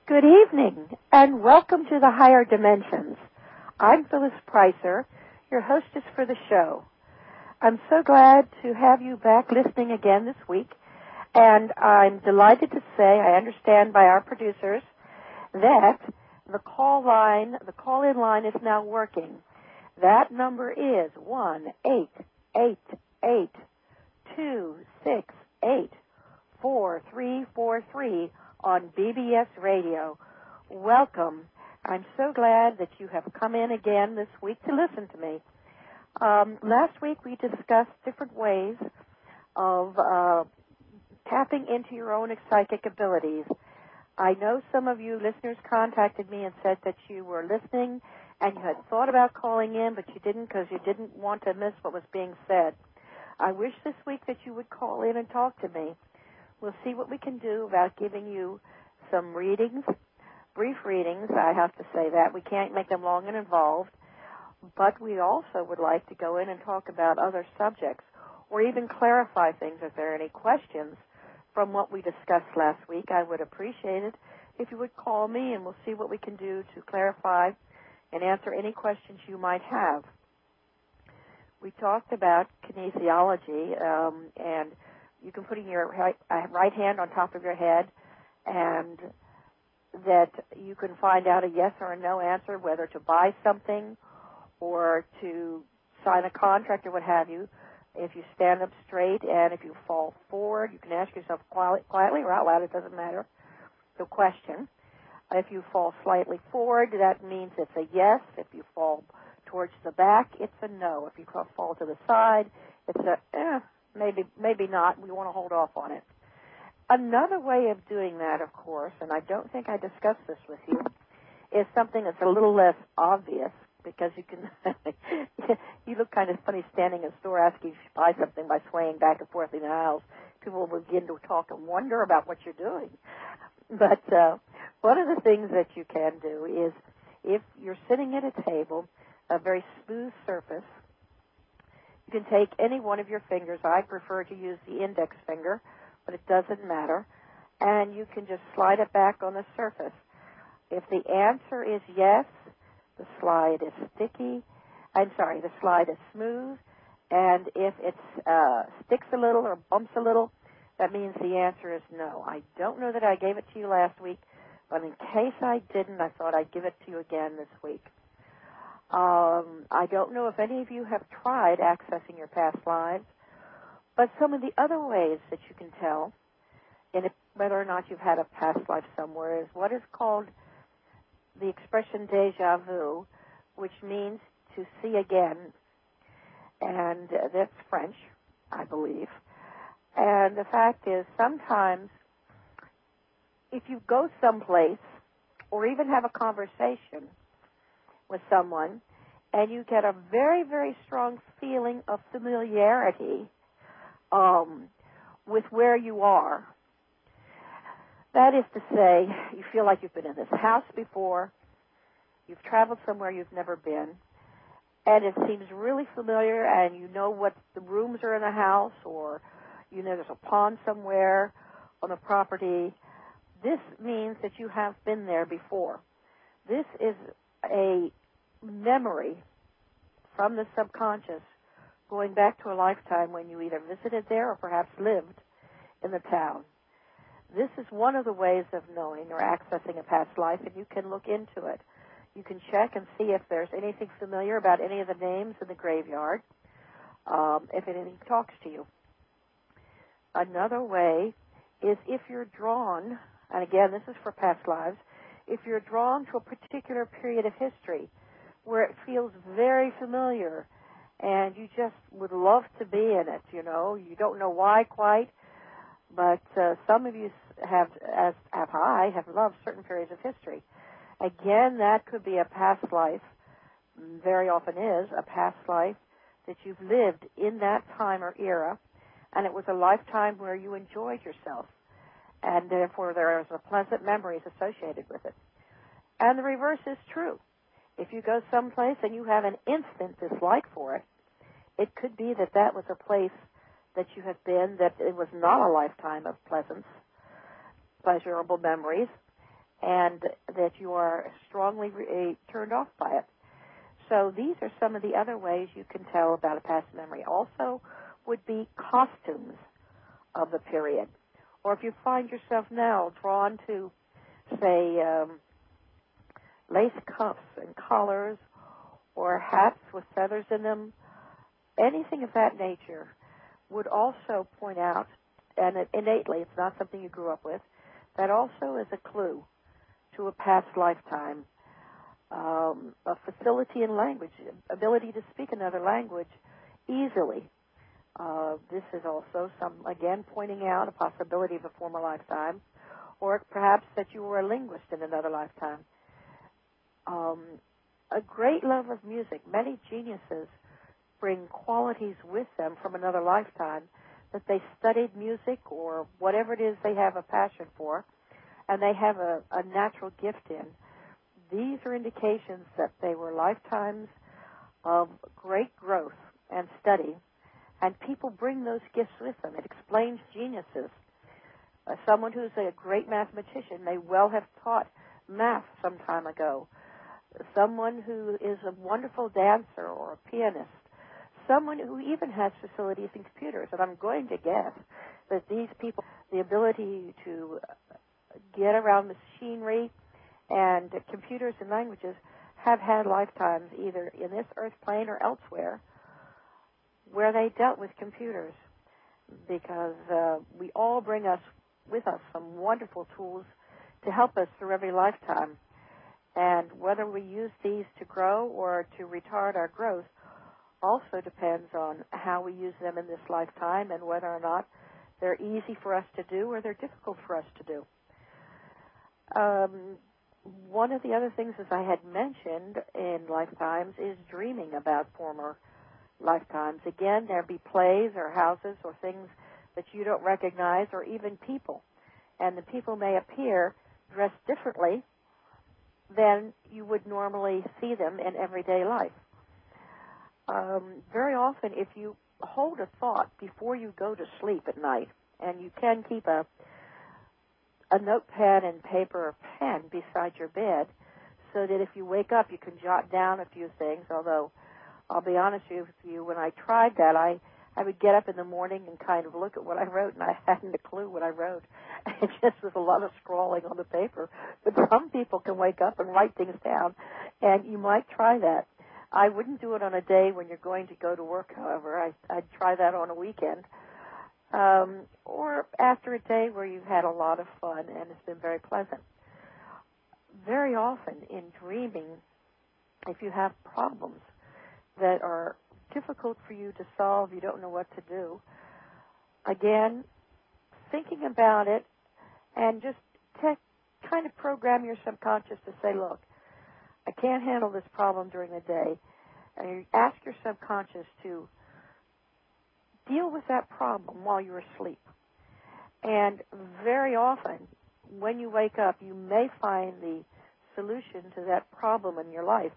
Good evening, and welcome to the Higher Dimensions. I'm Phyllis Pricer, your hostess for the show. I'm so glad to have you back listening again this week, and I'm delighted to say I understand by our producers that the call-in line is now working. That number is 1-888-268-4343 on BBS Radio. Welcome. I'm so glad that you have come in again this week to listen to me. Last week we discussed different ways of tapping into your own psychic abilities. I know some of you listeners contacted me and said that you were listening and you had thought about calling in, but you didn't because you didn't want to miss what was being said. I wish this week that you would call in and talk to me. We'll see what we can do about giving you some readings, brief readings. I have to say that. We can't make them long and involved, but we also would like to go in and talk about other subjects or even clarify things if there are any questions from what we discussed last week. I would appreciate it if you would call me, and we'll see what we can do to clarify and answer any questions you might have. We talked about kinesiology, and you can put in your right hand on top of your head, and that you can find out a yes or a no answer, whether to buy something or to sign a contract or what have you. If you stand up straight and if you fall forward, you can ask yourself quietly or out loud, it doesn't matter, the question. If you fall slightly forward, that means it's a yes. If you fall towards the back, it's a no. If you fall to the side, it's a maybe not. We want to hold off on it. Another way of doing that, of course, and I don't think I discussed this with you, is something that's a little less obvious, because you can you look kind of funny standing in a store asking if you buy something by swaying back and forth in the aisles. People will begin to talk and wonder about what you're doing. But one of the things that you can do is, if you're sitting at a table, a very smooth surface, you can take any one of your fingers. I prefer to use the index finger, but it doesn't matter. And you can just slide it back on the surface. If the answer is yes, the slide is the slide is smooth. And if it sticks a little or bumps a little, that means the answer is no. I don't know that I gave it to you last week, but in case I didn't, I thought I'd give it to you again this week. I don't know if any of you have tried accessing your past lives, but some of the other ways that you can tell whether or not you've had a past life somewhere is what is called the expression déjà vu, which means to see again, and that's French, I believe. And the fact is, sometimes if you go someplace or even have a conversation with someone, and you get a very, very strong feeling of familiarity with where you are. That is to say, you feel like you've been in this house before, you've traveled somewhere you've never been, and it seems really familiar, and you know what the rooms are in the house, or you know there's a pond somewhere on the property. This means that you have been there before. This is a memory from the subconscious going back to a lifetime when you either visited there or perhaps lived in the town. This is one of the ways of knowing or accessing a past life, and you can look into it. You can check and see if there's anything familiar about any of the names in the graveyard, if anything talks to you. Another way is if you're drawn, and again, this is for past lives, if you're drawn to a particular period of history where it feels very familiar and you just would love to be in it, you know. You don't know why quite, but some of you have loved certain periods of history. Again, that could be a past life, very often is a past life that you've lived in that time or era, and it was a lifetime where you enjoyed yourself, and therefore there is a pleasant memories associated with it. And the reverse is true. If you go someplace and you have an instant dislike for it, it could be that that was a place that you have been, that it was not a lifetime of pleasurable memories, and that you are strongly turned off by it. So these are some of the other ways you can tell about a past memory. Also would be costumes of the period. Or if you find yourself now drawn to, say, lace cuffs and collars or hats with feathers in them, anything of that nature would also point out, and innately, it's not something you grew up with, that also is a clue to a past lifetime. A facility in language, ability to speak another language easily. This is also again, pointing out a possibility of a former lifetime, or perhaps that you were a linguist in another lifetime. A great love of music. Many geniuses bring qualities with them from another lifetime that they studied music or whatever it is they have a passion for, and they have a natural gift in. These are indications that they were lifetimes of great growth and study, and people bring those gifts with them. It explains geniuses. Someone who's a great mathematician may well have taught math some time ago. Someone who is a wonderful dancer or a pianist. Someone who even has facilities in computers. And I'm going to guess that these people, the ability to get around machinery and computers and languages, have had lifetimes either in this earth plane or elsewhere where they dealt with computers, because we all bring with us some wonderful tools to help us through every lifetime. And whether we use these to grow or to retard our growth also depends on how we use them in this lifetime and whether or not they're easy for us to do or they're difficult for us to do. One of the other things, as I had mentioned in lifetimes, is dreaming about former lifetimes. Again, there be plays or houses or things that you don't recognize, or even people. And the people may appear dressed differently than you would normally see them in everyday life. Very often, if you hold a thought before you go to sleep at night, and you can keep a notepad and paper or pen beside your bed so that if you wake up you can jot down a few things, although I'll be honest with you, when I tried that, I would get up in the morning and kind of look at what I wrote, and I hadn't a clue what I wrote. It just was a lot of scrawling on the paper. But some people can wake up and write things down, and you might try that. I wouldn't do it on a day when you're going to go to work, however. I'd try that on a weekend. Or after a day where you've had a lot of fun and it's been very pleasant. Very often in dreaming, if you have problems that are difficult for you to solve, you don't know what to do, again, thinking about it and just kind of program your subconscious to say, look, I can't handle this problem during the day. And you ask your subconscious to deal with that problem while you're asleep. And very often, when you wake up, you may find the solution to that problem in your life.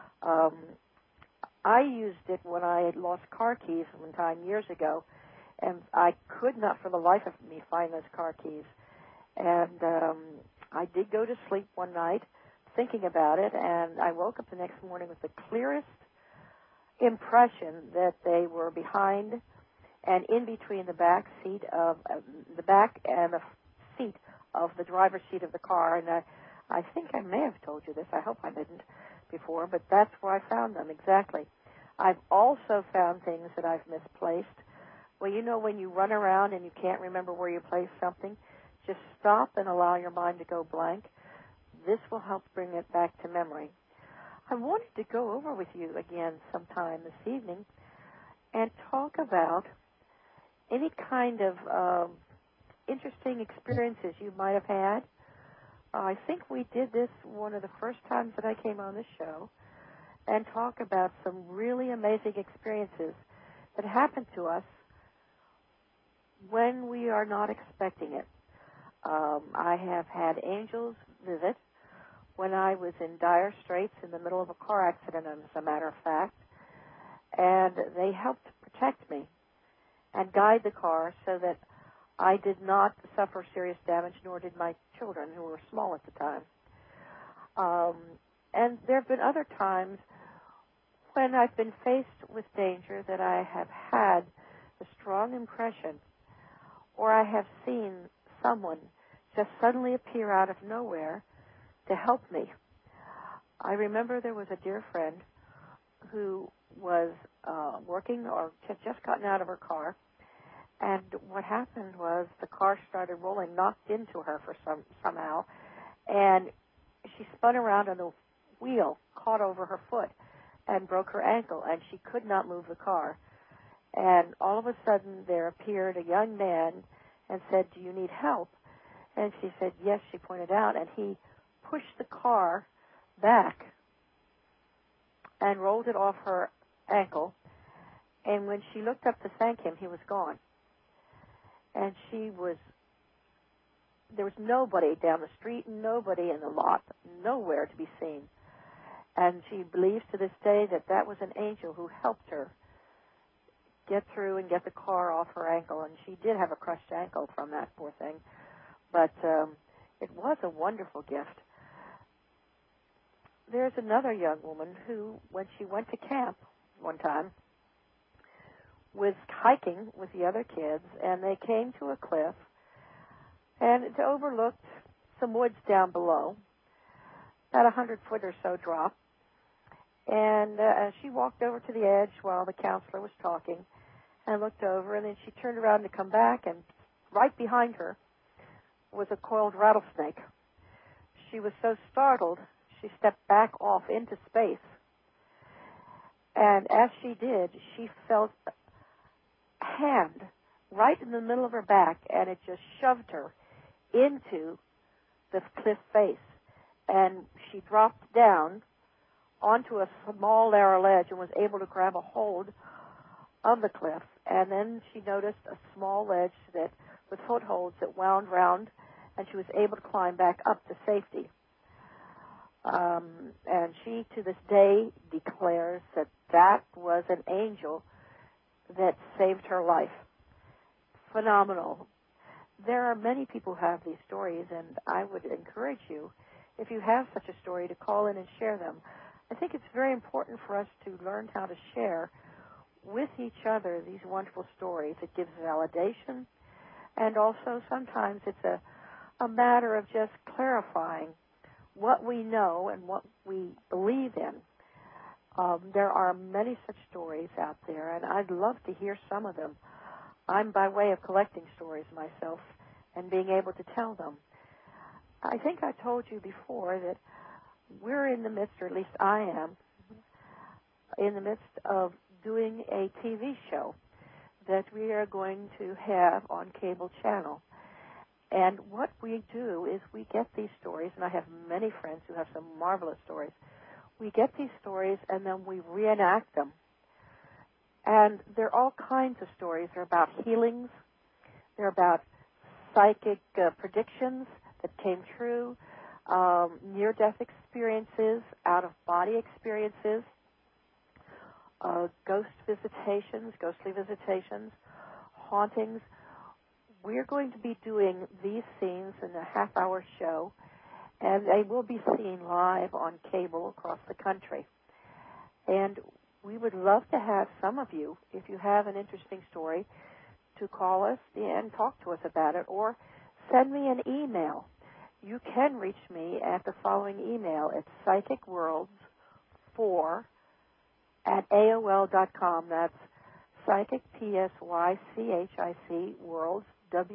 I used it when I had lost car keys one time years ago, and I could not for the life of me find those car keys. And I did go to sleep one night thinking about it, and I woke up the next morning with the clearest impression that they were behind and in between the back seat of the back and the seat of the driver's seat of the car. And I think I may have told you this. I hope I didn't before, but that's where I found them exactly. I've also found things that I've misplaced. Well, you know, when you run around and you can't remember where you placed something, just stop and allow your mind to go blank. This will help bring it back to memory. I wanted to go over with you again sometime this evening and talk about any kind of interesting experiences you might have had. I think we did this one of the first times that I came on the show, and talk about some really amazing experiences that happen to us when we are not expecting it. I have had angels visit when I was in dire straits in the middle of a car accident, as a matter of fact, and they helped protect me and guide the car so that I did not suffer serious damage, nor did my children, who were small at the time. Um, and there have been other times when I've been faced with danger that I have had a strong impression, or I have seen someone just suddenly appear out of nowhere to help me. I remember there was a dear friend who was working or had just gotten out of her car, and what happened was the car started rolling, knocked into her somehow, and she spun around and the wheel caught over her foot and broke her ankle, and she could not move the car. And all of a sudden there appeared a young man and said, "Do you need help?" And she said, "Yes," she pointed out, and he pushed the car back and rolled it off her ankle. And when she looked up to thank him, he was gone. And there was nobody down the street, nobody in the lot, nowhere to be seen. And she believes to this day that that was an angel who helped her get through and get the car off her ankle. And she did have a crushed ankle from that, poor thing. But it was a wonderful gift. There's another young woman who, when she went to camp one time, was hiking with the other kids, and they came to a cliff, and it overlooked some woods down below, about 100-foot or so drop. And she walked over to the edge while the counselor was talking and looked over, and then she turned around to come back, and right behind her was a coiled rattlesnake. She was so startled, she stepped back off into space. And as she did, she felt a hand right in the middle of her back, and it just shoved her into the cliff face. And she dropped down onto a small narrow ledge and was able to grab a hold of the cliff. And then she noticed a small ledge that with footholds that wound round, and she was able to climb back up to safety. And she, to this day, declares that that was an angel that saved her life. Phenomenal. There are many people who have these stories, and I would encourage you, if you have such a story, to call in and share them. I think it's very important for us to learn how to share with each other these wonderful stories. It gives validation, and also sometimes it's a matter of just clarifying what we know and what we believe in. There are many such stories out there, and I'd love to hear some of them. I'm by way of collecting stories myself and being able to tell them. I think I told you before that we're in the midst, or at least I am, in the midst of doing a TV show that we are going to have on cable channel. And what we do is we get these stories, and I have many friends who have some marvelous stories. We get these stories, and then we reenact them. And there are all kinds of stories. They're about healings. They're about psychic predictions that came true, near-death experiences, out-of-body experiences, ghostly visitations, hauntings. We're going to be doing these scenes in a half-hour show, and they will be seen live on cable across the country. And we would love to have some of you, if you have an interesting story, to call us and talk to us about it, or send me an email. You can reach me at the following email. It's psychicworlds4@AOL.com. That's psychic, PSYCHIC, worlds,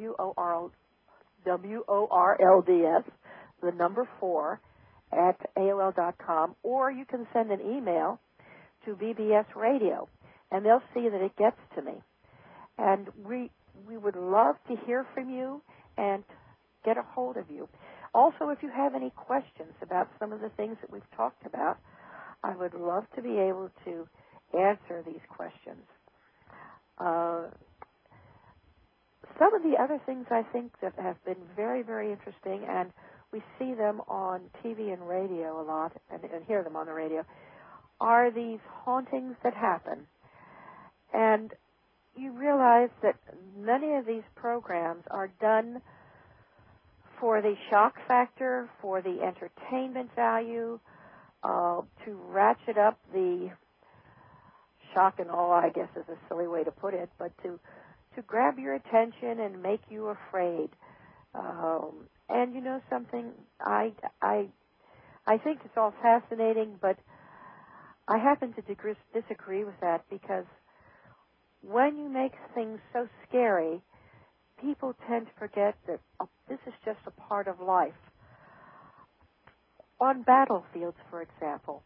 WORLDS, the number 4, at AOL.com. Or you can send an email to BBS Radio, and they'll see that it gets to me. And we would love to hear from you and get a hold of you. Also, if you have any questions about some of the things that we've talked about, I would love to be able to answer these questions. Some of the other things I think that have been very, very interesting, and we see them on TV and radio a lot, and hear them on the radio, are these hauntings that happen. And you realize that many of these programs are done for the shock factor, for the entertainment value, to ratchet up the shock and awe, I guess is a silly way to put it, but to grab your attention and make you afraid. And you know something, I think it's all fascinating, but I happen to disagree with that, because when you make things so scary, people tend to forget that this is just a part of life. On battlefields, for example,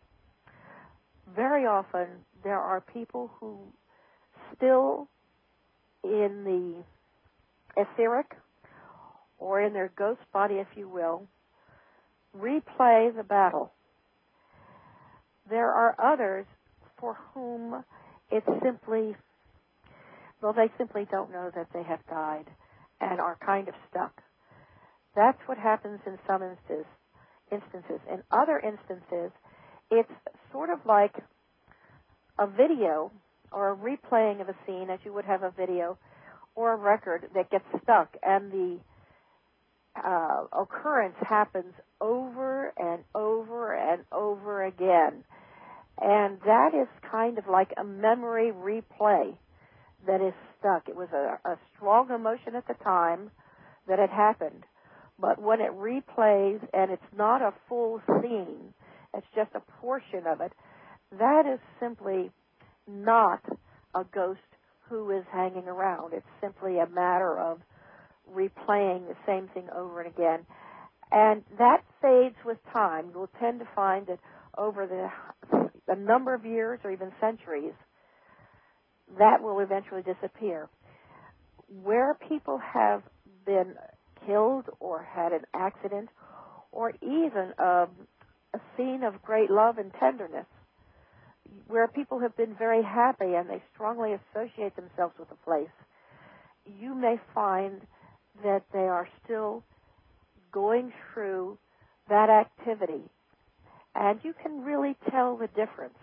very often there are people who still in the etheric, or in their ghost body, if you will, replay the battle. There are others for whom it's simply, well, they simply don't know that they have died and are kind of stuck. That's what happens in some instances. In other instances, it's sort of like a video or a replaying of a scene, as you would have a video or a record that gets stuck, and the occurrence happens over and over and over again. And that is kind of like a memory replay that is stuck. It was a strong emotion at the time that it happened, but when it replays and it's not a full scene, it's just a portion of it, that is simply not a ghost who is hanging around. It's simply a matter of replaying the same thing over and again. And that fades with time. You'll tend to find that over a number of years or even centuries, that will eventually disappear. Where people have been killed or had an accident, or even a scene of great love and tenderness, where people have been very happy and they strongly associate themselves with a place, you may find that they are still going through that activity. And you can really tell the difference.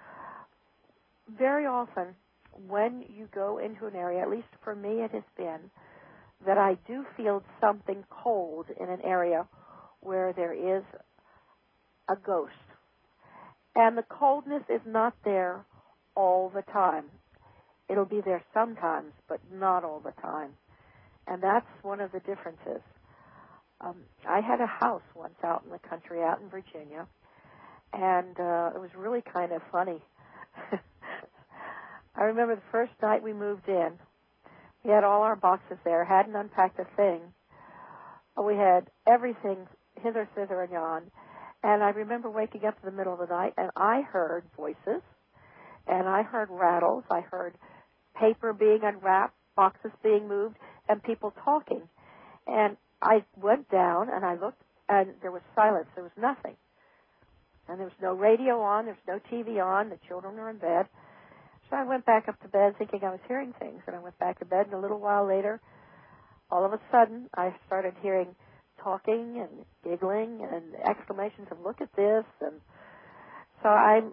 Very often, when you go into an area, at least for me it has been, that I do feel something cold in an area where there is a ghost. And the coldness is not there all the time. It'll be there sometimes, but not all the time. And that's one of the differences. I had a house once out in the country, out in Virginia, and it was really kind of funny. I remember the first night we moved in, we had all our boxes there, hadn't unpacked a thing. We had everything hither, thither, and yon. And I remember waking up in the middle of the night, and I heard voices, and I heard rattles, I heard paper being unwrapped, boxes being moved, and people talking. And I went down, and I looked, and there was silence. There was nothing. And there was no radio on, there was no TV on, the children were in bed. So I went back up to bed thinking I was hearing things, and I went back to bed, and a little while later, all of a sudden, I started hearing talking and giggling and exclamations of, look at this. And so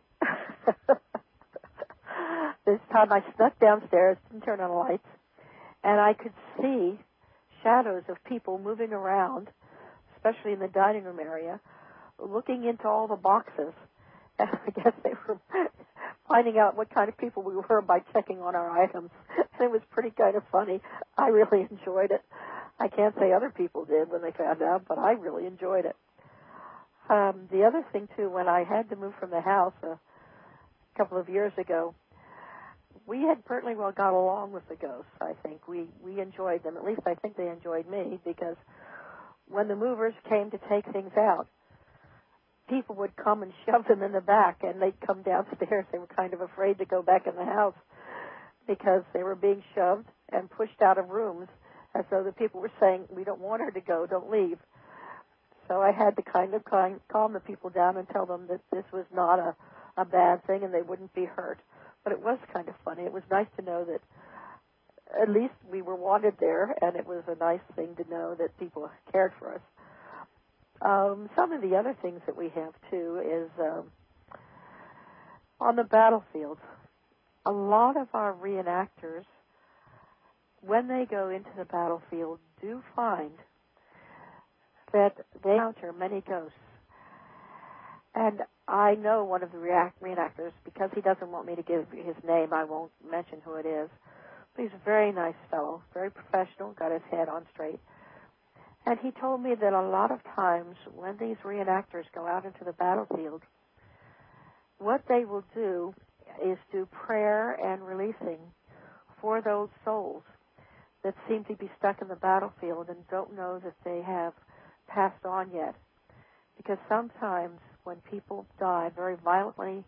this time I snuck downstairs, didn't turn on the lights, and I could see shadows of people moving around, especially in the dining room area, looking into all the boxes. And I guess they were finding out what kind of people we were by checking on our items. And it was pretty kind of funny. I really enjoyed it. I can't say other people did when they found out, but I really enjoyed it. The other thing, too, when I had to move from the house a couple of years ago, we had pretty well got along with the ghosts, I think. We enjoyed them. At least I think they enjoyed me, because when the movers came to take things out, people would come and shove them in the back, and they'd come downstairs. They were kind of afraid to go back in the house because they were being shoved and pushed out of rooms as though the people were saying, we don't want her to go, don't leave. So I had to kind of calm the people down and tell them that this was not a bad thing and they wouldn't be hurt. But it was kind of funny. It was nice to know that at least we were wanted there, and it was a nice thing to know that people cared for us. Some of the other things that we have, too, is on the battlefield, a lot of our reenactors, when they go into the battlefield, do find that they encounter many ghosts. And I know one of the reenactors, because he doesn't want me to give his name, I won't mention who it is. But he's a very nice fellow, very professional, got his head on straight. And he told me that a lot of times when these reenactors go out into the battlefield, what they will do is do prayer and releasing for those souls that seem to be stuck in the battlefield and don't know that they have passed on yet. Because sometimes when people die very violently,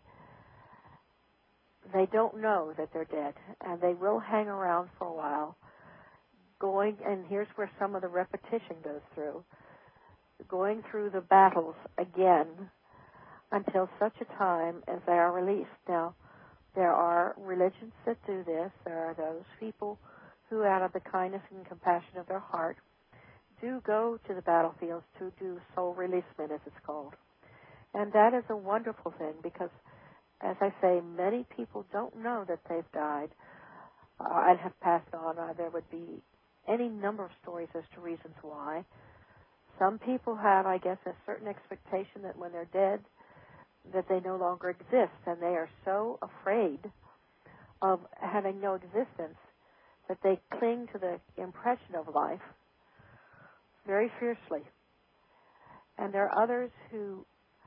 they don't know that they're dead, and they will hang around for a while, and here's where some of the repetition goes through, going through the battles again until such a time as they are released. Now, there are religions that do this. There are those people who, out of the kindness and compassion of their heart, do go to the battlefields to do soul releasement, as it's called. And that is a wonderful thing because, as I say, many people don't know that they've died and have passed on. There would be any number of stories as to reasons why. Some people have, I guess, a certain expectation that when they're dead, that they no longer exist, and they are so afraid of having no existence that they cling to the impression of life very fiercely. And there are others who,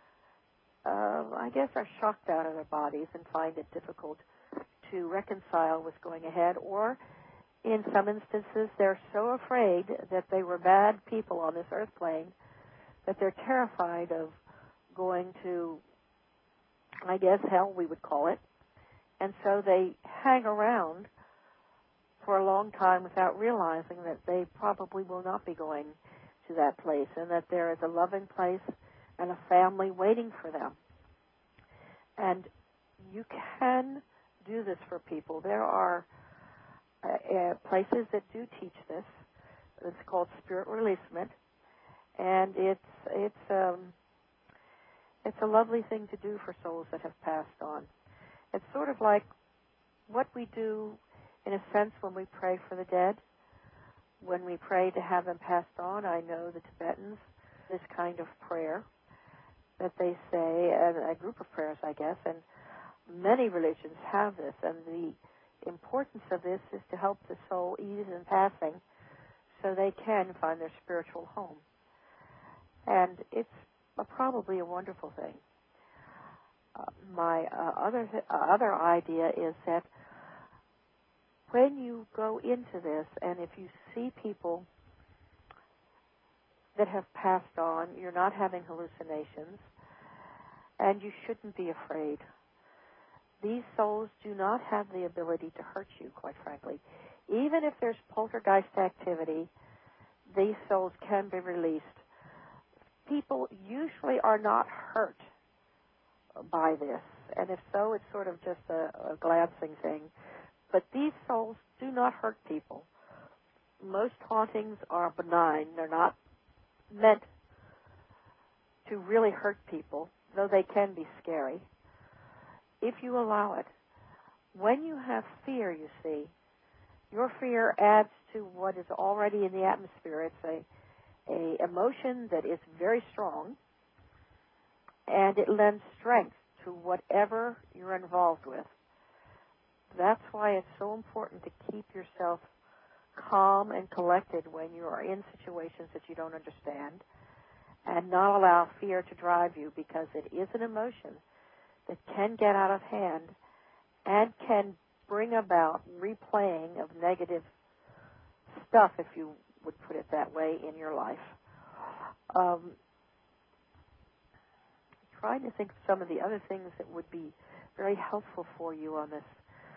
I guess, are shocked out of their bodies and find it difficult to reconcile what's going ahead, or in some instances they're so afraid that they were bad people on this earth plane that they're terrified of going to, I guess, hell we would call it, and so they hang around for a long time without realizing that they probably will not be going to that place and that there is a loving place and a family waiting for them. And you can do this for people. There are places that do teach this. It's called spirit releasement, and it's a lovely thing to do for souls that have passed on. It's sort of like what we do, in a sense, when we pray for the dead. When we pray to have them passed on, I know the Tibetans, this kind of prayer that they say, a group of prayers, I guess, and many religions have this, and the importance of this is to help the soul ease in passing so they can find their spiritual home. And it's probably a wonderful thing. My other idea is that when you go into this, and if you see people that have passed on, you're not having hallucinations, and you shouldn't be afraid. These souls do not have the ability to hurt you, quite frankly. Even if there's poltergeist activity, these souls can be released. People usually are not hurt by this, and if so, it's sort of just a glancing thing. But these souls do not hurt people. Most hauntings are benign. They're not meant to really hurt people, though they can be scary, if you allow it. When you have fear, you see, your fear adds to what is already in the atmosphere. It's a emotion that is very strong, and it lends strength to whatever you're involved with. That's why it's so important to keep yourself calm and collected when you are in situations that you don't understand, and not allow fear to drive you, because it is an emotion that can get out of hand and can bring about replaying of negative stuff, if you would put it that way, in your life. Trying to think of some of the other things that would be very helpful for you on this.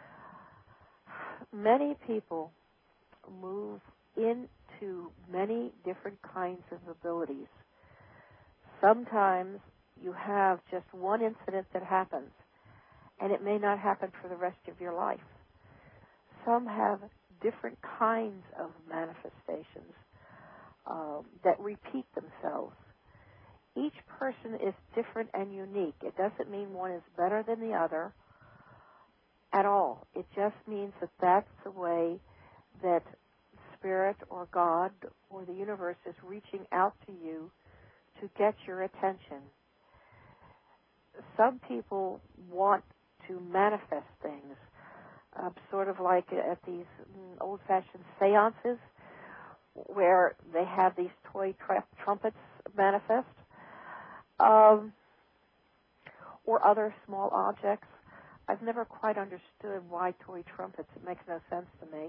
Many people move into many different kinds of abilities. Sometimes you have just one incident that happens, and it may not happen for the rest of your life. Some have different kinds of manifestations that repeat themselves. Each person is different and unique. It doesn't mean one is better than the other at all. It just means that that's the way that Spirit or God or the universe is reaching out to you to get your attention. Some people want to manifest things, sort of like at these old-fashioned seances where they have these toy trumpets manifest, or other small objects. I've never quite understood why toy trumpets. It makes no sense to me.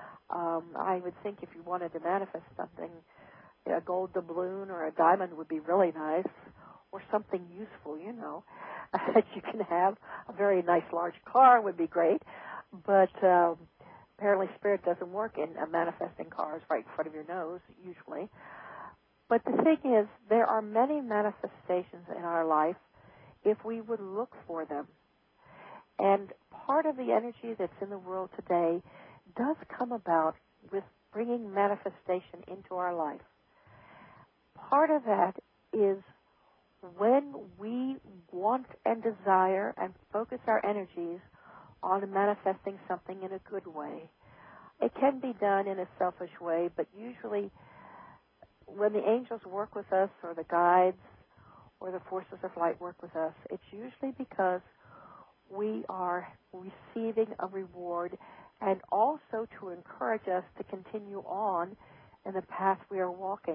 I would think if you wanted to manifest something, a gold doubloon or a diamond would be really nice, or something useful, that you can have. A very nice large car would be great, but apparently Spirit doesn't work in manifesting cars right in front of your nose, usually. But the thing is, there are many manifestations in our life if we would look for them. And part of the energy that's in the world today does come about with bringing manifestation into our life. Part of that is when we want and desire and focus our energies on manifesting something in a good way. It can be done in a selfish way, but usually when the angels work with us or the guides or the forces of light work with us, it's usually because we are receiving a reward and also to encourage us to continue on in the path we are walking.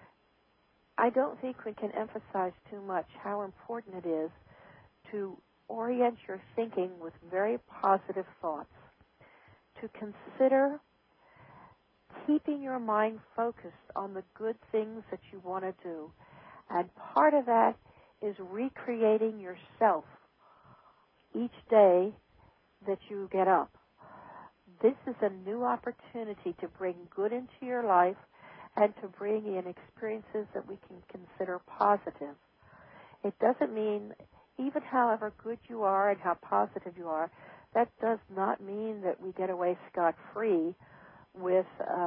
I don't think we can emphasize too much how important it is to orient your thinking with very positive thoughts, to consider keeping your mind focused on the good things that you want to do. And part of that is recreating yourself each day that you get up. This is a new opportunity to bring good into your life and to bring in experiences that we can consider positive. It doesn't mean, even however good you are and how positive you are, that does not mean that we get away scot-free with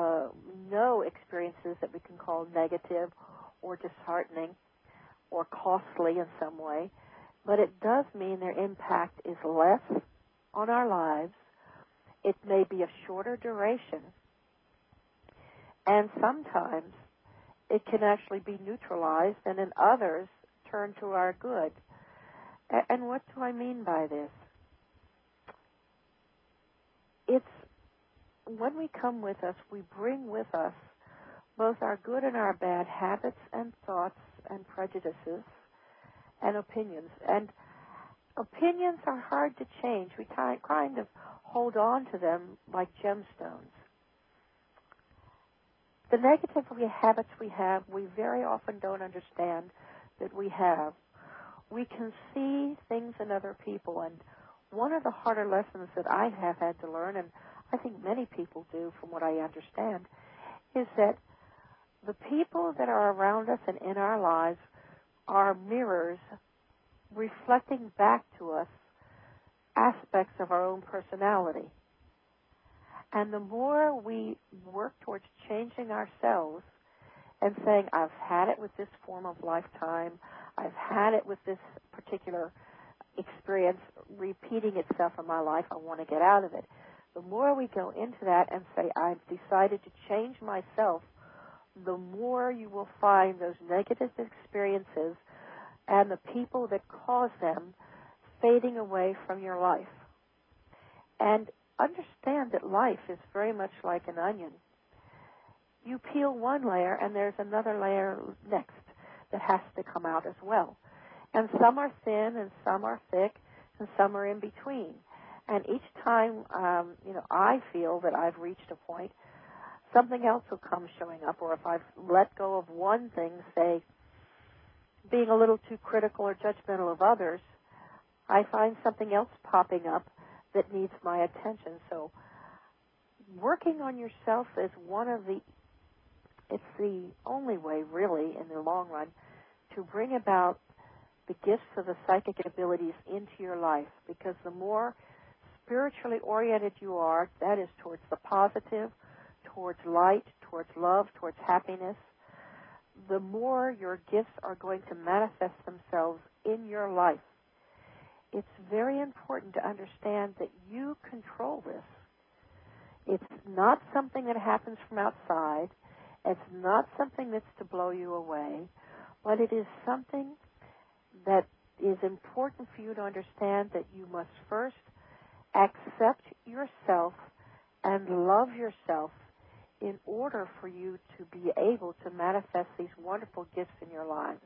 no experiences that we can call negative or disheartening or costly in some way. But it does mean their impact is less on our lives. It may be a shorter duration. And sometimes it can actually be neutralized and in others turn to our good. And what do I mean by this? It's when we come with us, we bring with us both our good and our bad habits and thoughts and prejudices and opinions. And opinions are hard to change. We kind of hold on to them like gemstones. The negative habits we have, we very often don't understand that we have. We can see things in other people, and one of the harder lessons that I have had to learn, and I think many people do from what I understand, is that the people that are around us and in our lives are mirrors reflecting back to us aspects of our own personality. And the more we work towards changing ourselves and saying, I've had it with this form of lifetime, I've had it with this particular experience repeating itself in my life, I want to get out of it. The more we go into that and say, I've decided to change myself, the more you will find those negative experiences and the people that cause them fading away from your life. And understand that life is very much like an onion. You peel one layer and there's another layer next that has to come out as well. And some are thin and some are thick and some are in between. And each time, I feel that I've reached a point, something else will come showing up. Or if I've let go of one thing, say, being a little too critical or judgmental of others, I find something else popping up that needs my attention. So working on yourself is it's the only way, really, in the long run, to bring about the gifts of the psychic abilities into your life. Because the more spiritually oriented you are, that is towards the positive, towards light, towards love, towards happiness, the more your gifts are going to manifest themselves in your life. It's very important to understand that you control this. It's not something that happens from outside. It's not something that's to blow you away, but it is something that is important for you to understand that you must first accept yourself and love yourself in order for you to be able to manifest these wonderful gifts in your lives.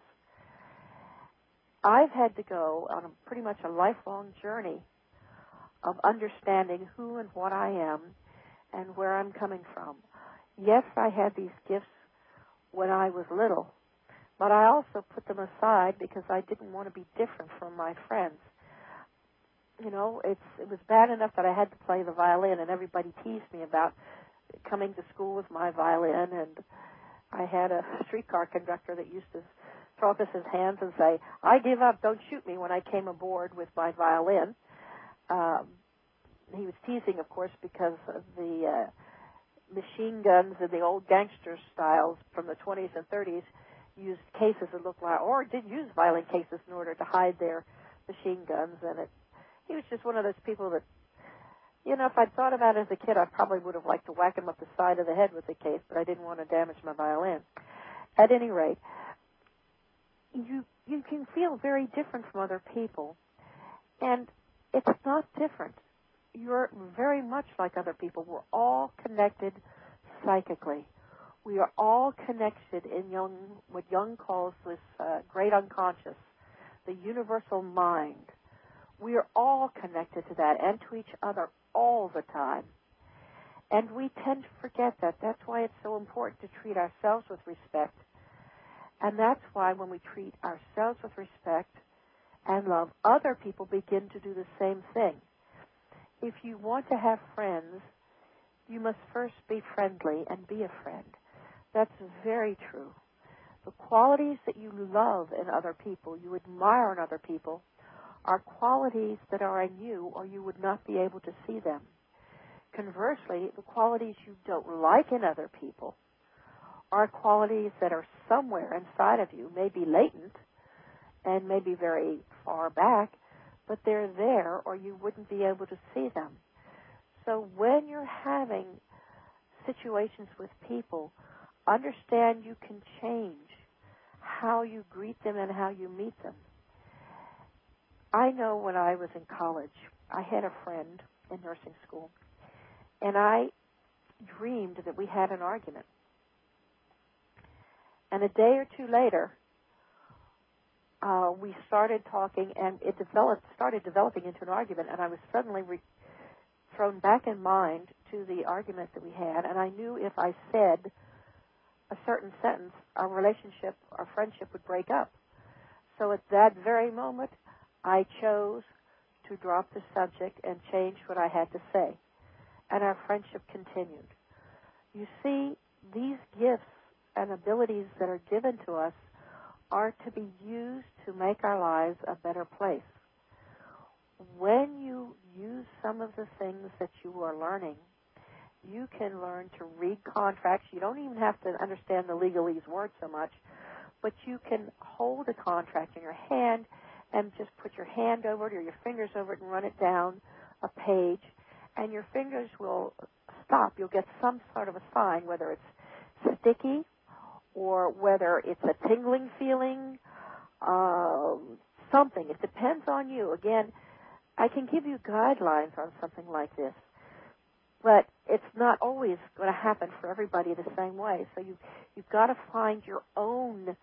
I've had to go on pretty much a lifelong journey of understanding who and what I am and where I'm coming from. Yes, I had these gifts when I was little, but I also put them aside because I didn't want to be different from my friends. You know, it was bad enough that I had to play the violin, and everybody teased me about coming to school with my violin, and I had a streetcar conductor that used to throw up his hands and say, "I give up, don't shoot me," when I came aboard with my violin. He was teasing, of course, because of the machine guns and the old gangster styles from the 20s and 30s used cases that looked like, or did use violin cases in order to hide their machine guns. And he was just one of those people that, you know, if I'd thought about it as a kid, I probably would have liked to whack him up the side of the head with the case, but I didn't want to damage my violin. At any rate, you can feel very different from other people, and it's not different. You're very much like other people. We're all connected psychically. We are all connected in what Jung calls this great unconscious, the universal mind. We are all connected to that and to each other all the time. And we tend to forget that. That's why it's so important to treat ourselves with respect. And that's why when we treat ourselves with respect and love, other people begin to do the same thing. If you want to have friends, you must first be friendly and be a friend. That's very true. The qualities that you love in other people, you admire in other people, are qualities that are in you, or you would not be able to see them. Conversely, the qualities you don't like in other people are qualities that are somewhere inside of you, maybe latent and maybe very far back, but they're there or you wouldn't be able to see them. So when you're having situations with people, understand you can change how you greet them and how you meet them. I know when I was in college, I had a friend in nursing school, and I dreamed that we had an argument. And a day or two later, we started talking, and it started developing into an argument, and I was suddenly thrown back in mind to the argument that we had, and I knew if I said a certain sentence, our relationship, our friendship would break up. So at that very moment, I chose to drop the subject and change what I had to say, and our friendship continued. You see, these gifts and abilities that are given to us are to be used to make our lives a better place. When you use some of the things that you are learning, you can learn to read contracts. You don't even have to understand the legalese word so much, but you can hold a contract in your hand and just put your hand over it or your fingers over it and run it down a page, and your fingers will stop. You'll get some sort of a sign, whether it's sticky or whether it's a tingling feeling, something. It depends on you. Again, I can give you guidelines on something like this, but it's not always going to happen for everybody the same way. So you've got to find your own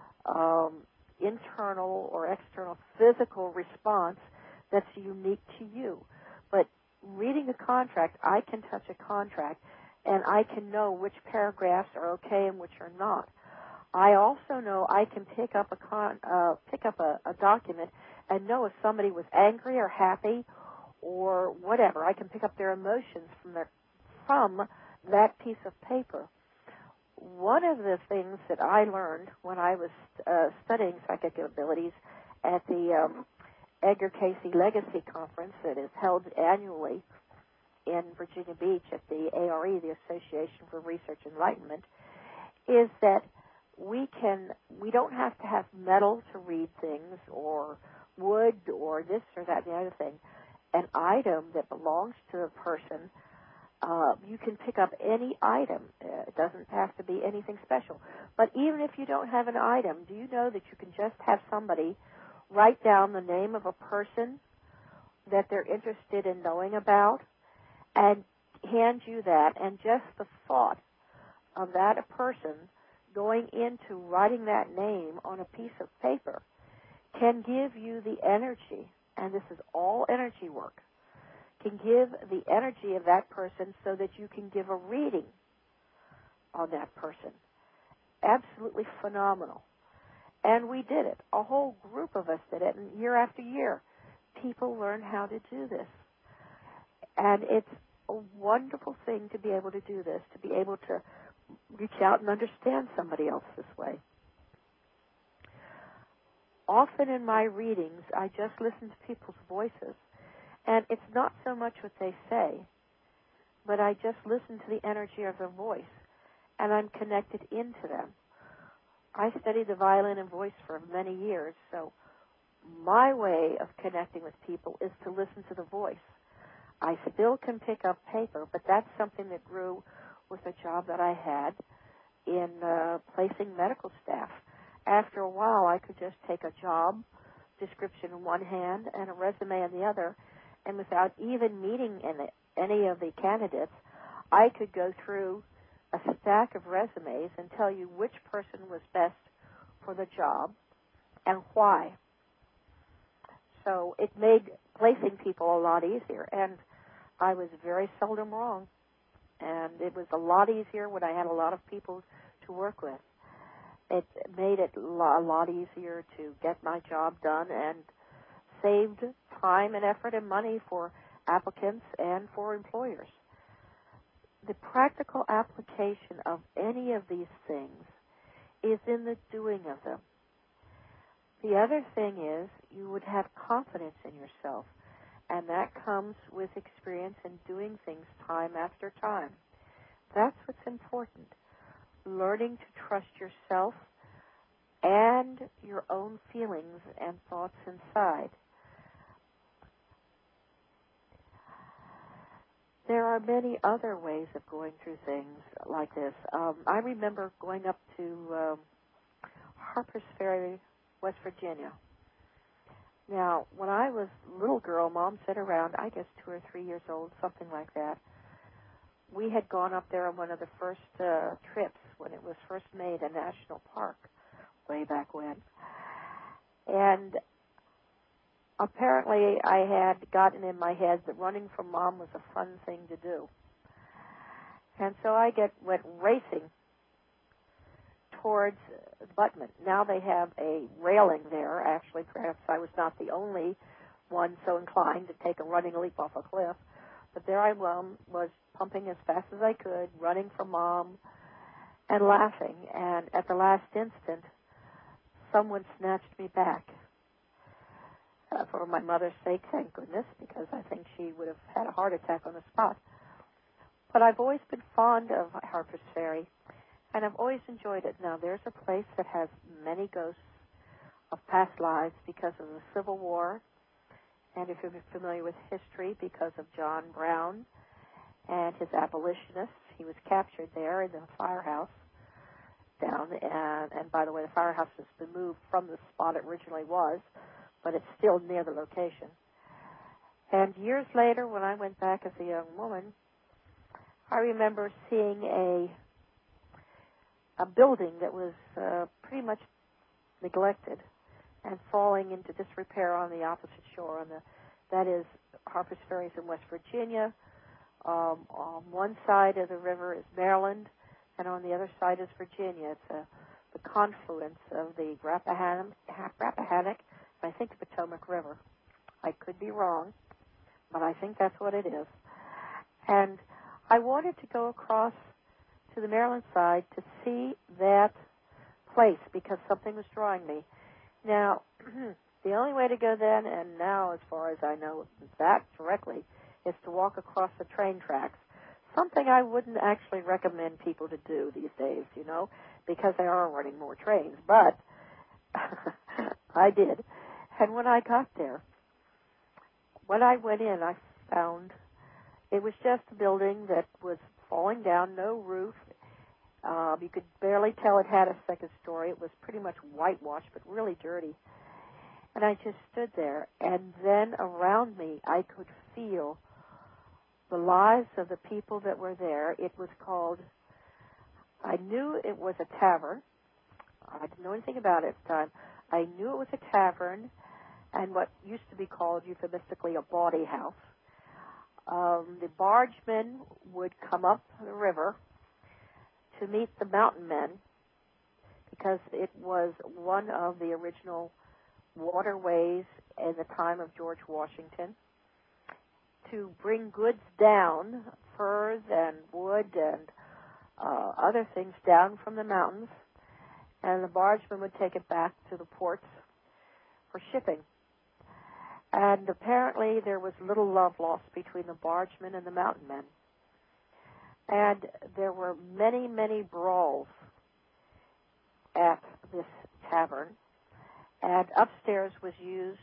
internal or external physical response that's unique to you. But reading a contract, I can touch a contract, and I can know which paragraphs are okay and which are not. I also know I can pick up a document and know if somebody was angry or happy or whatever. I can pick up their emotions from that piece of paper. One of the things that I learned when I was studying psychic abilities at the Edgar Cayce Legacy Conference that is held annually in Virginia Beach at the ARE, the Association for Research Enlightenment, is that we don't have to have metal to read things or wood or this or that and the other thing. An item that belongs to a person You can pick up any item. It doesn't have to be anything special. But even if you don't have an item, do you know that you can just have somebody write down the name of a person that they're interested in knowing about and hand you that, and just the thought of that person going into writing that name on a piece of paper can give you the energy, and this is all energy work, can give the energy of that person so that you can give a reading on that person. Absolutely phenomenal. And we did it. A whole group of us did it, and year after year, people learn how to do this. And it's a wonderful thing to be able to do this, to be able to reach out and understand somebody else this way. Often in my readings, I just listen to people's voices, and it's not so much what they say, but I just listen to the energy of their voice, and I'm connected into them. I studied the violin and voice for many years, so my way of connecting with people is to listen to the voice. I still can pick up paper, but that's something that grew with a job that I had in placing medical staff. After a while, I could just take a job description in one hand and a resume in the other, and without even meeting any of the candidates, I could go through a stack of resumes and tell you which person was best for the job and why. So it made placing people a lot easier, and I was very seldom wrong. And it was a lot easier when I had a lot of people to work with. It made it a lot easier to get my job done and saved time and effort and money for applicants and for employers. The practical application of any of these things is in the doing of them. The other thing is you would have confidence in yourself, and that comes with experience in doing things time after time. That's what's important. Learning to trust yourself and your own feelings and thoughts inside. There are many other ways of going through things like this. I remember going up to Harpers Ferry, West Virginia. Now, when I was a little girl, Mom said around, I guess 2 or 3 years old, something like that, we had gone up there on one of the first trips when it was first made a national park way back when. And apparently I had gotten in my head that running from Mom was a fun thing to do. And so I went racing towards Buttman. Now they have a railing there. Actually, perhaps I was not the only one so inclined to take a running leap off a cliff. But there I was pumping as fast as I could, running from Mom and laughing. And at the last instant, someone snatched me back. For my mother's sake, thank goodness, because I think she would have had a heart attack on the spot. But I've always been fond of Harpers Ferry, and I've always enjoyed it. Now, there's a place that has many ghosts of past lives because of the Civil War, and if you're familiar with history, because of John Brown and his abolitionists. He was captured there in the firehouse down, and by the way, the firehouse has been moved from the spot it originally was, but it's still near the location. And years later, when I went back as a young woman, I remember seeing a building that was pretty much neglected and falling into disrepair on the opposite shore. That is Harpers Ferry in West Virginia. On one side of the river is Maryland, and on the other side is Virginia. It's the confluence of the Rappahannock, I think the Potomac River. I could be wrong, but I think that's what it is. And I wanted to go across to the Maryland side to see that place because something was drawing me. Now, the only way to go then, and now as far as I know that directly, is to walk across the train tracks. Something I wouldn't actually recommend people to do these days, because they are running more trains. But I did. And when I got there, when I went in, I found It was just a building that was falling down, no roof. You could barely tell it had a second story. It was pretty much whitewashed, but really dirty. And I just stood there, and then around me I could feel the lives of the people that were there. It was called, I knew it was a tavern. I didn't know anything about it at the time. I knew it was a tavern and what used to be called euphemistically a bawdy house. The bargemen would come up the river to meet the mountain men because it was one of the original waterways in the time of George Washington to bring goods down, furs and wood and other things down from the mountains, and the bargemen would take it back to the ports for shipping. And apparently there was little love lost between the bargemen and the mountain men. And there were many, many brawls at this tavern. And upstairs was used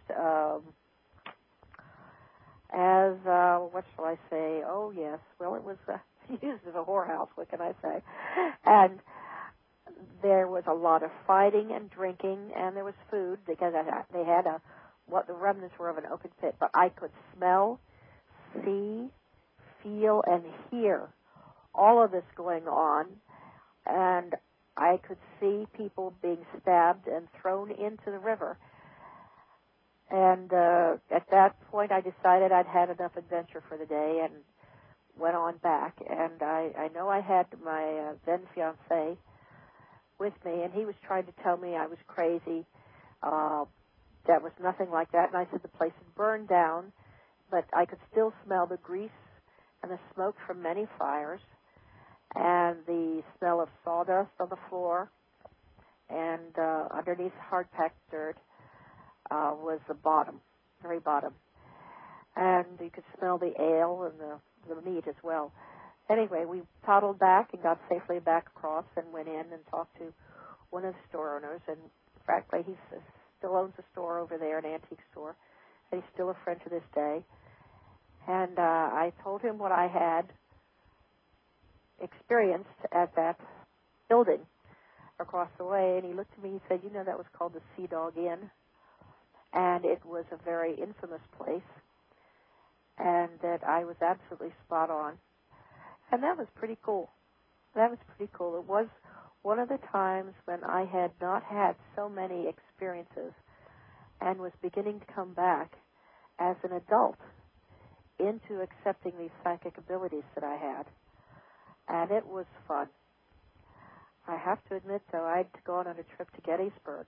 as, what shall I say? Oh, yes. Well, it was used as a whorehouse, what can I say? And there was a lot of fighting and drinking, and there was food because they had what the remnants were of an open pit. But I could smell, see, feel, and hear all of this going on, and I could see people being stabbed and thrown into the river. And at that point, I decided I'd had enough adventure for the day and went on back. And I know I had my then fiancé with me, and he was trying to tell me I was crazy. That was nothing like that. And I said the place had burned down, but I could still smell the grease and the smoke from many fires, and the smell of sawdust on the floor, and underneath hard-packed dirt was the bottom, very bottom. And you could smell the ale and the meat as well. Anyway, we toddled back and got safely back across and went in and talked to one of the store owners. And frankly, he still owns a store over there, an antique store, and he's still a friend to this day. And I told him what I had experienced at that building across the way, and he looked at me and said, you know, that was called the Sea Dog Inn, and it was a very infamous place, and that I was absolutely spot on. And that was pretty cool. That was pretty cool. It was one of the times when I had not had so many experiences and was beginning to come back as an adult into accepting these psychic abilities that I had. And it was fun. I have to admit, though, I'd gone on a trip to Gettysburg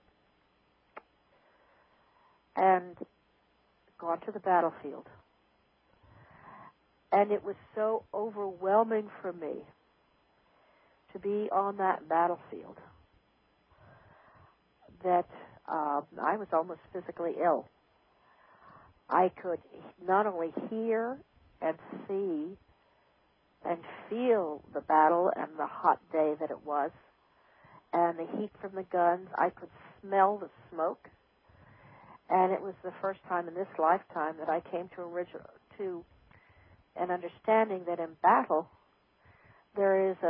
and gone to the battlefield. And it was so overwhelming for me to be on that battlefield that I was almost physically ill. I could not only hear and see and feel the battle and the hot day that it was, and the heat from the guns. I could smell the smoke, and it was the first time in this lifetime that I came to an understanding that in battle there is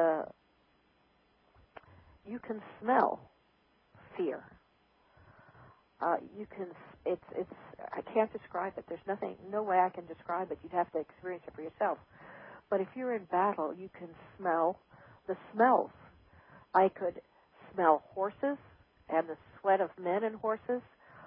you can smell fear. I can't describe it. There's no way I can describe it. You'd have to experience it for yourself. But if you're in battle, you can smell the smells. I could smell horses and the sweat of men and horses,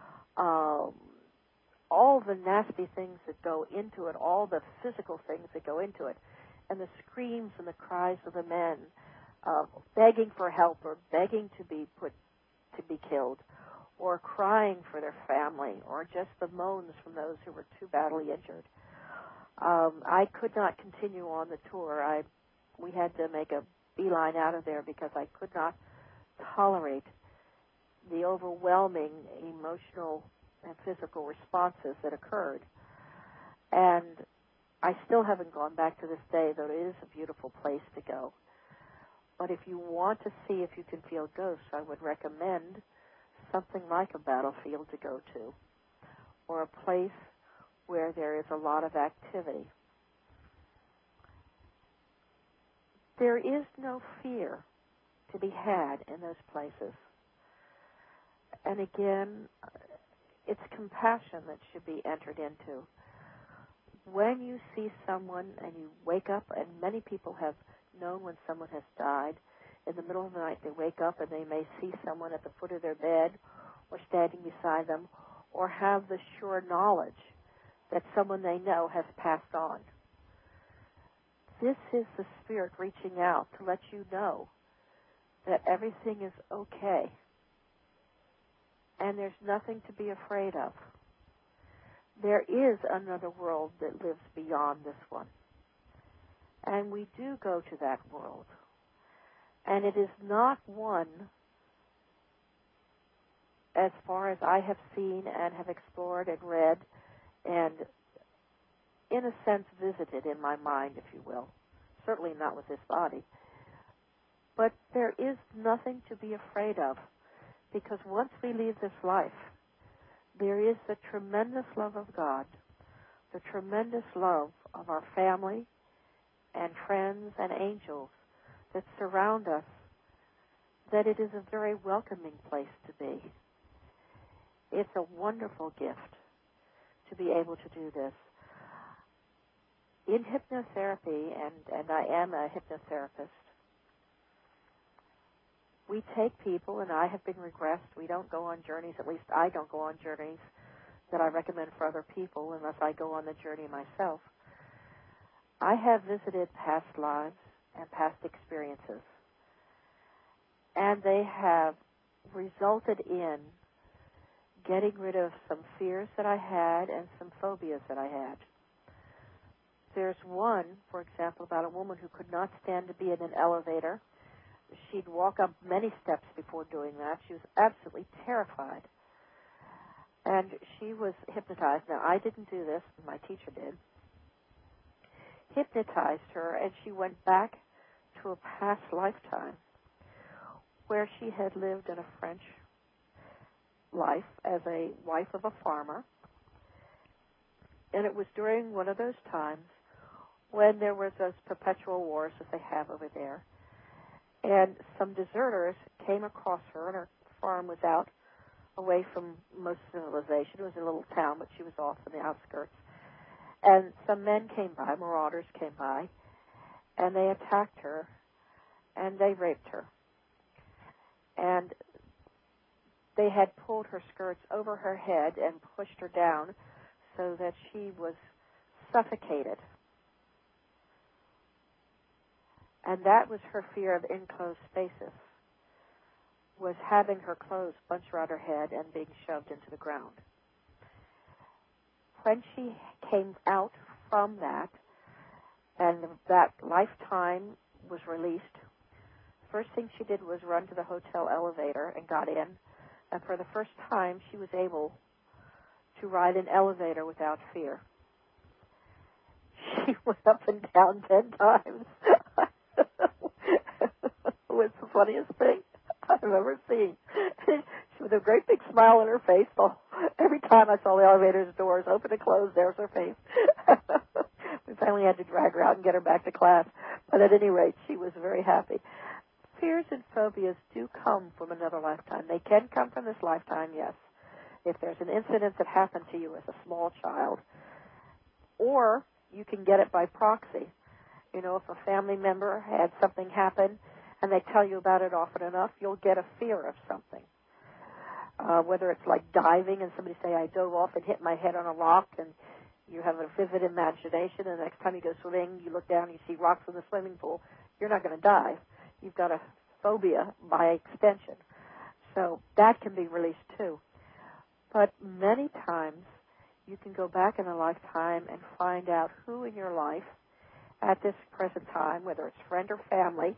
all the nasty things that go into it, all the physical things that go into it, and the screams and the cries of the men, begging for help or begging to be killed, or crying for their family, or just the moans from those who were too badly injured. I could not continue on the tour. We had to make a beeline out of there because I could not tolerate the overwhelming emotional and physical responses that occurred. And I still haven't gone back to this day, though it is a beautiful place to go. But if you want to see if you can feel ghosts, I would recommend something like a battlefield to go to, or a place where there is a lot of activity. There is no fear to be had in those places. And again, it's compassion that should be entered into. When you see someone and you wake up, and many people have known when someone has died, in the middle of the night they wake up and they may see someone at the foot of their bed or standing beside them, or have the sure knowledge that someone they know has passed on. This is the Spirit reaching out to let you know that everything is okay and there's nothing to be afraid of. There is another world that lives beyond this one. And we do go to that world. And it is not one, as far as I have seen and have explored and read and, in a sense, visited in my mind, if you will. Certainly not with this body. But there is nothing to be afraid of, because once we leave this life, there is the tremendous love of God, the tremendous love of our family and friends and angels that surround us, that it is a very welcoming place to be. It's a wonderful gift to be able to do this. In hypnotherapy, and I am a hypnotherapist, we take people, and I have been regressed. We don't go on journeys, at least I don't go on journeys that I recommend for other people unless I go on the journey myself. I have visited past lives and past experiences, and they have resulted in getting rid of some fears that I had and some phobias that I had. There's one, for example, about a woman who could not stand to be in an elevator. She'd walk up many steps before doing that. She was absolutely terrified. And she was hypnotized. Now, I didn't do this. My teacher did. Hypnotized her, and she went back to a past lifetime where she had lived in a French life as a wife of a farmer. And it was during one of those times when there was those perpetual wars that they have over there. And some deserters came across her, and her farm was out away from most civilization. It was a little town, but she was off on the outskirts. And some men came by, marauders came by, and they attacked her, and they raped her. And they had pulled her skirts over her head and pushed her down so that she was suffocated. And that was her fear of enclosed spaces, was having her clothes bunched around her head and being shoved into the ground. When she came out from that, and that lifetime was released, the first thing she did was run to the hotel elevator and got in. And for the first time, she was able to ride an elevator without fear. She went up and down 10 times. It was the funniest thing I've ever seen. She with a great big smile on her face. Every time I saw the elevator's doors open and close, there was her face. We finally had to drag her out and get her back to class. But at any rate, she was very happy. Fears and phobias do come from another lifetime. They can come from this lifetime, yes. If there's an incident that happened to you as a small child, or you can get it by proxy. You know, if a family member had something happen and they tell you about it often enough, you'll get a fear of something. Whether it's like diving and somebody say, I dove off and hit my head on a rock, and you have a vivid imagination, and the next time you go swimming, you look down and you see rocks in the swimming pool, you're not going to dive. You've got a phobia by extension. So that can be released too. But many times you can go back in a lifetime and find out who in your life at this present time, whether it's friend or family,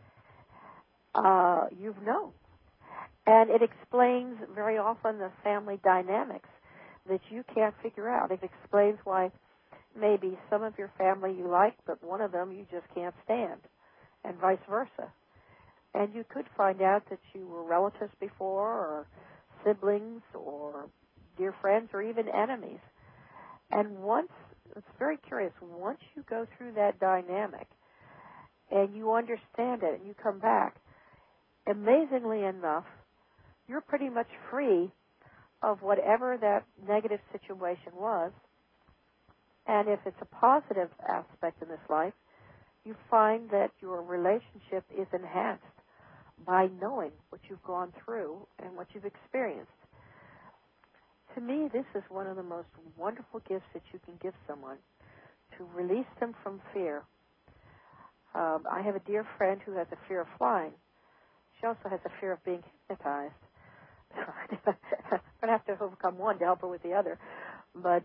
you've known. And it explains very often the family dynamics that you can't figure out. It explains why maybe some of your family you like, but one of them you just can't stand, and vice versa. And you could find out that you were relatives before, or siblings, or dear friends, or even enemies. And once, it's very curious, once you go through that dynamic, and you understand it and you come back, amazingly enough, you're pretty much free of whatever that negative situation was. And if it's a positive aspect in this life, you find that your relationship is enhanced by knowing what you've gone through and what you've experienced. To me, this is one of the most wonderful gifts that you can give someone, to release them from fear. I have a dear friend who has a fear of flying. She also has a fear of being hypnotized. I'm going to have to overcome one to help her with the other. But,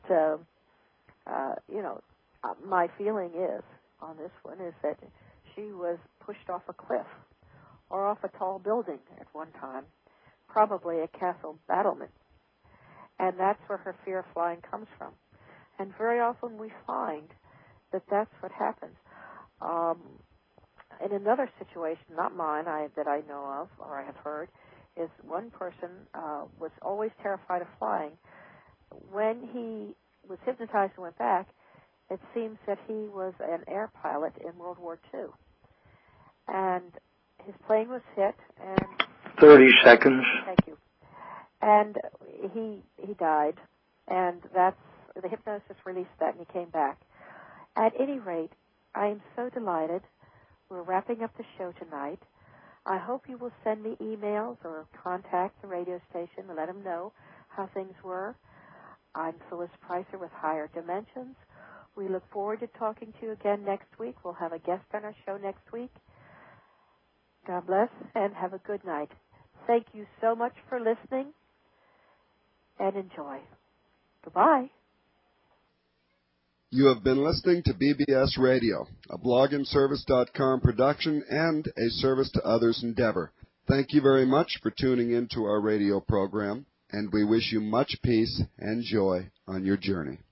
my feeling is, on this one, is that she was pushed off a cliff or off a tall building at one time, probably a castle battlement. And that's where her fear of flying comes from. And very often we find that that's what happens. In another situation, not mine, that I know of or I have heard, is one person was always terrified of flying. When he was hypnotized and went back, it seems that he was an air pilot in World War II. And his plane was hit, and 30 seconds. Thank you. And he died, and the hypnosis released that, and he came back. At any rate, I am so delighted. We're wrapping up the show tonight. I hope you will send me emails or contact the radio station and let them know how things were. I'm Phyllis Pricer with Higher Dimensions. We look forward to talking to you again next week. We'll have a guest on our show next week. God bless and have a good night. Thank you so much for listening, and enjoy. Goodbye. You have been listening to BBS Radio, a blogandservice.com production and a service to others endeavor. Thank you very much for tuning in to our radio program, and we wish you much peace and joy on your journey.